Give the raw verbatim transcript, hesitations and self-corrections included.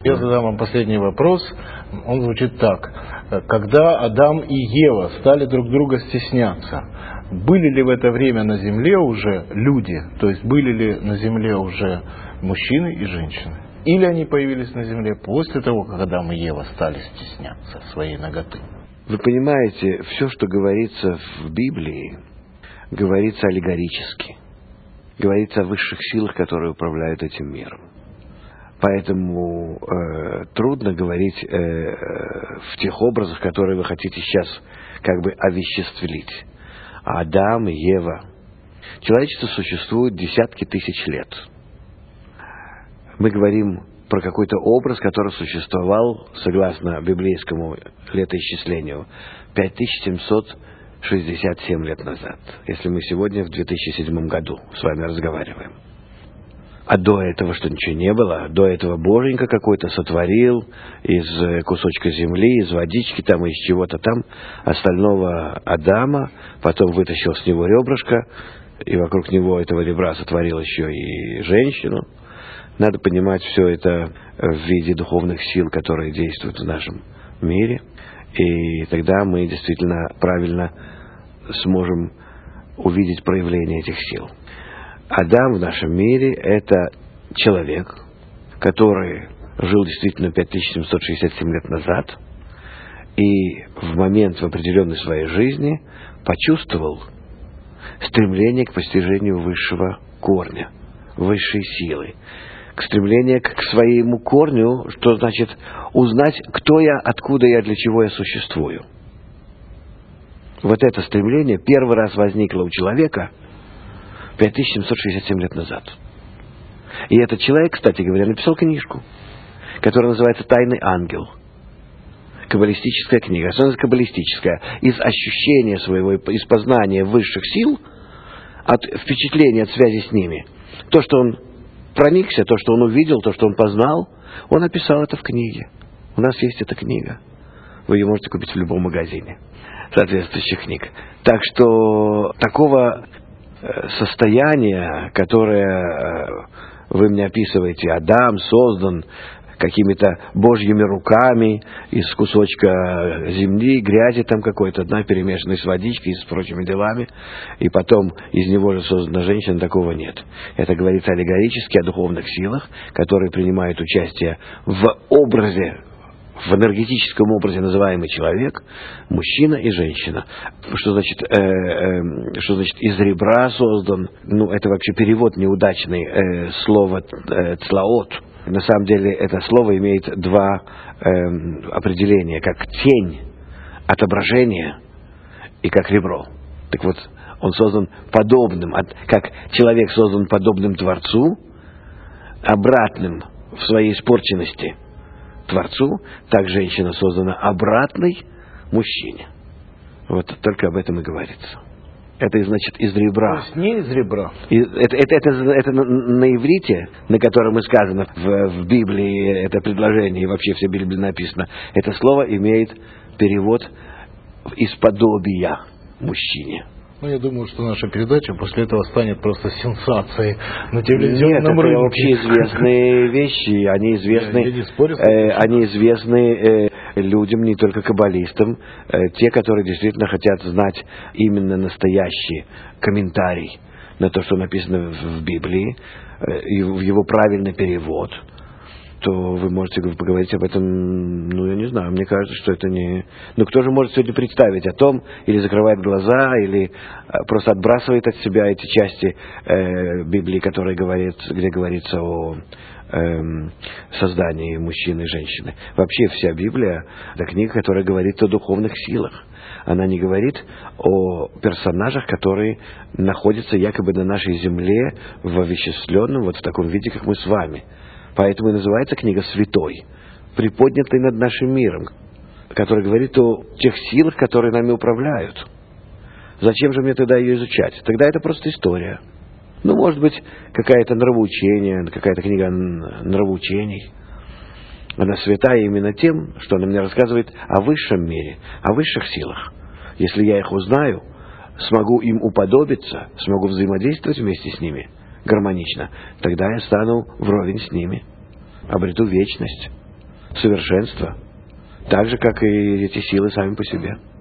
Я задам вам последний вопрос. Он звучит так. Когда Адам и Ева стали друг друга стесняться, были ли в это время на земле уже люди? То есть были ли на земле уже мужчины и женщины? Или они появились на земле после того, как Адам и Ева стали стесняться своей наготы? Вы понимаете, все, что говорится в Библии, говорится аллегорически. Говорится о высших силах, которые управляют этим миром. Поэтому э, трудно говорить э, в тех образах, которые вы хотите сейчас как бы овеществлить. Адам и Ева. Человечество существует десятки тысяч лет. Мы говорим про какой-то образ, который существовал, согласно библейскому летоисчислению, пять тысяч семьсот шестьдесят семь лет назад, если мы сегодня в две тысячи седьмом году с вами разговариваем. А до этого что, ничего не было? До этого Боженька какой-то сотворил из кусочка земли, из водички, там, из чего-то там, остального Адама, потом вытащил с него ребрышко, и вокруг него этого ребра сотворил еще и женщину. Надо понимать все это в виде духовных сил, которые действуют в нашем мире, и тогда мы действительно правильно сможем увидеть проявление этих сил. Адам в нашем мире – это человек, который жил действительно пять тысяч семьсот шестьдесят семь лет назад, и в момент в определенной своей жизни почувствовал стремление к постижению высшего корня, высшей силы, к стремлению к своему корню, что значит узнать, кто я, откуда я, для чего я существую. Вот это стремление первый раз возникло у человека пять тысяч семьсот шестьдесят семь лет назад. И этот человек, кстати говоря, написал книжку, которая называется «Тайный ангел». Каббалистическая книга. Что это каббалистическая? Из ощущения своего, из познания высших сил, от впечатления, от связи с ними. То, что он проникся, то, что он увидел, то, что он познал, он описал это в книге. У нас есть эта книга. Вы ее можете купить в любом магазине соответствующих книг. Так что такого состояние, которое вы мне описываете, Адам создан какими-то божьими руками из кусочка земли, грязи там какой-то, одна перемешанной с водичкой и с прочими делами, и потом из него же создана женщина, такого нет. Это говорится аллегорически о духовных силах, которые принимают участие в образе, в энергетическом образе называемый человек, мужчина и женщина. Что значит, э, э, что значит из ребра создан? Ну, это вообще перевод неудачный э, слова э, цлаот. На самом деле это слово имеет два э, определения, как тень, отображение и как ребро. Так вот, он создан подобным, как человек создан подобным Творцу, обратным в своей испорченности Творцу, так женщина создана обратной мужчине. Вот только об этом и говорится. Это, значит, из ребра. То есть не из ребра. И это, это, это, это на, на иврите, на котором и сказано в, в Библии это предложение, и вообще все Библии написано, это слово имеет перевод из подобия мужчине. Ну, я думаю, что наша передача после этого станет просто сенсацией на телевизионном рынке. Нет, это вообще известные вещи, они известны, я, я не спорю, э, они известны э, людям, не только каббалистам, э, те, которые действительно хотят знать именно настоящий комментарий на то, что написано в, в Библии, э, и в его правильный перевод, то вы можете поговорить об этом, ну, я не знаю, мне кажется, что это не... Ну, кто же может сегодня представить о том, или закрывает глаза, или просто отбрасывает от себя эти части э, Библии, которые говорят, где говорится о э, создании мужчины и женщины. Вообще вся Библия — это книга, которая говорит о духовных силах. Она не говорит о персонажах, которые находятся якобы на нашей земле в овеществленном, вот в таком виде, как мы с вами. Поэтому и называется книга «Святой», приподнятой над нашим миром, который говорит о тех силах, которые нами управляют. Зачем же мне тогда ее изучать? Тогда это просто история. Ну, может быть, какое-то нравоучение, какая-то книга нравоучений. Она святая именно тем, что она мне рассказывает о высшем мире, о высших силах. Если я их узнаю, смогу им уподобиться, смогу взаимодействовать вместе с ними, гармонично, тогда я стану вровень с ними, обрету вечность. совершенства, так же, как и эти силы сами по себе.